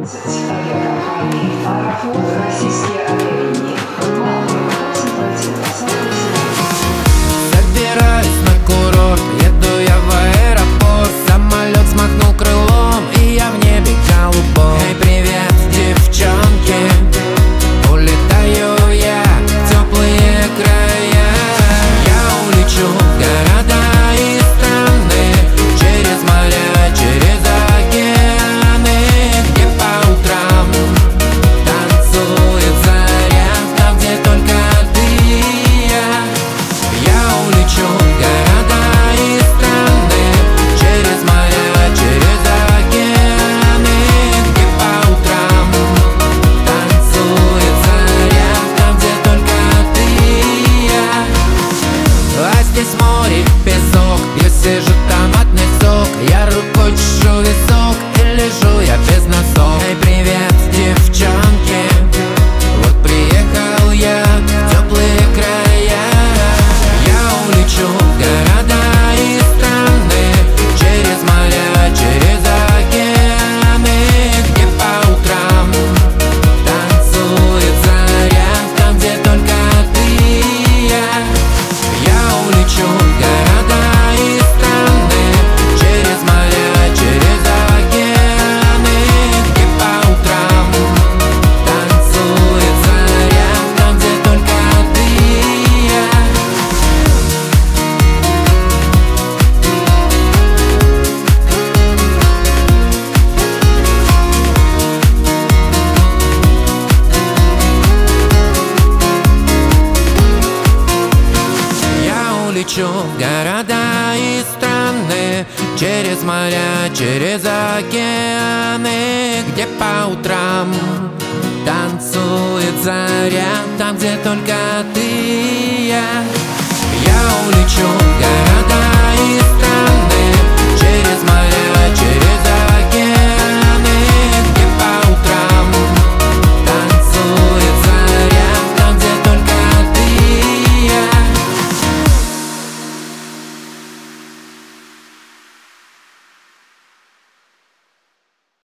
11 авиакомпании «Аэрофлот», российские авиалинии. Малые, консультации, посадки сегодня. Собираюсь на курорт, еду я в аэропорт. Самолет взмахнул крылом, и я в небе голубом. Эй, привет, девчонки, улетаю я в теплые края. Я улечу в города и страны, через моря, через океаны, где по утрам танцует заря, там, где только ты и я. Я улечу в города и страны, через моря, через океаны, где по утрам танцует заря, там, где только ты и я. А здесь море, песок, я сижу, томатный сок. Я рукой чешу висок и лежу я без носов. Эй, привет, девчонки, вот приехал я в теплые края. Я улечу в города и страны, через моря, через океаны, где по утрам танцует заря, там, где только ты и я. Я улечу в города и страны, через моря, через океаны, где по утрам танцует заря, там, где только ты и я. Я улечу в города и страны, через моря, через океаны, где по утрам танцует заря, там, где только ты и я. Я улечу в города и страны.